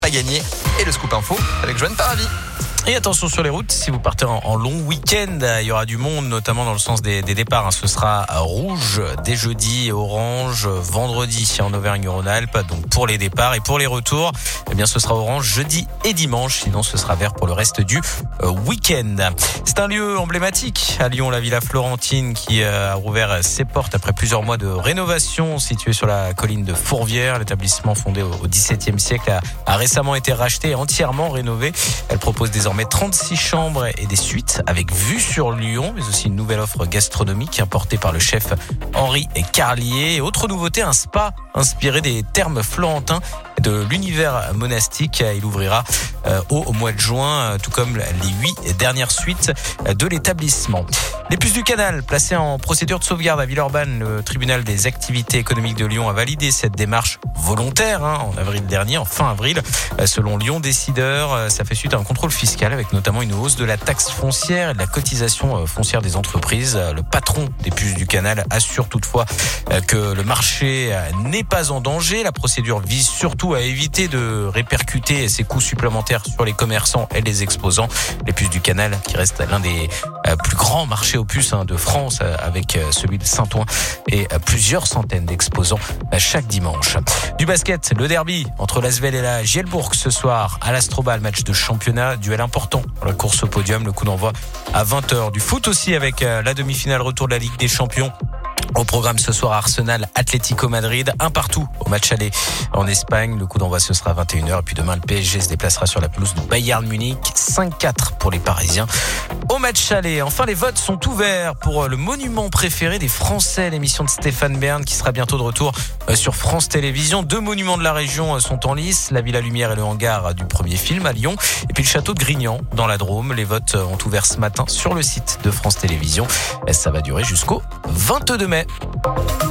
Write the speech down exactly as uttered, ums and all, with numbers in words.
Pas gagné. Et le scoop info avec Joanne Paravi. Et attention sur les routes, si vous partez en, en long week-end, il y aura du monde, notamment dans le sens des, des départs. Ce sera rouge dès jeudi et orange vendredi en Auvergne-Rhône-Alpes. Donc pour les départs et pour les retours, eh bien ce sera orange jeudi et dimanche. Sinon ce sera vert pour le reste du euh, week-end. C'est un lieu emblématique à Lyon, la Villa Florentine, qui euh, a rouvert ses portes après plusieurs mois de rénovation. Située sur la colline de Fourvière, l'établissement fondé au, au dix-septième siècle a, a récemment été racheté et entièrement rénové. Elle propose désormais trente-six chambres et des suites avec vue sur Lyon, mais aussi une nouvelle offre gastronomique importée par le chef Henri Carlier. Et autre nouveauté, un spa inspiré des thermes florentins de l'univers monastique. Il ouvrira au, au mois de juin, tout comme les huit dernières suites de l'établissement. Les Puces du Canal, placées en procédure de sauvegarde à Villeurbanne, le tribunal des activités économiques de Lyon a validé cette démarche volontaire hein, en avril dernier, en fin avril. Selon Lyon Décideur, ça fait suite à un contrôle fiscal avec notamment une hausse de la taxe foncière et de la cotisation foncière des entreprises. Le patron des Puces du Canal assure toutefois que le marché n'est pas en danger. La procédure vise surtout à éviter de répercuter ces coûts supplémentaires sur les commerçants et les exposants. Les Puces du Canal qui reste l'un des plus grands marchés aux puces de France avec celui de Saint-Ouen et plusieurs centaines d'exposants chaque dimanche. Du basket, le derby entre l'Asvel et la Gielbourg ce soir à l'Astrobal, match de championnat, duel important pour la course au podium, le coup d'envoi à vingt heures. Du foot aussi avec la demi-finale retour de la Ligue des Champions. Au programme ce soir, Arsenal, Atlético Madrid, un partout au match aller en Espagne. Le coup d'envoi ce sera à vingt et une heures. Et puis demain, le P S G se déplacera sur la pelouse de Bayern Munich. cinq quatre pour les Parisiens au match aller. Enfin, les votes sont ouverts pour le monument préféré des Français, l'émission de Stéphane Bern qui sera bientôt de retour sur France Télévisions. Deux monuments de la région sont en lice, la Villa Lumière et le hangar du premier film à Lyon. Et puis le château de Grignan dans la Drôme. Les votes ont ouvert ce matin sur le site de France Télévisions. Ça va durer jusqu'au vingt-deux mai.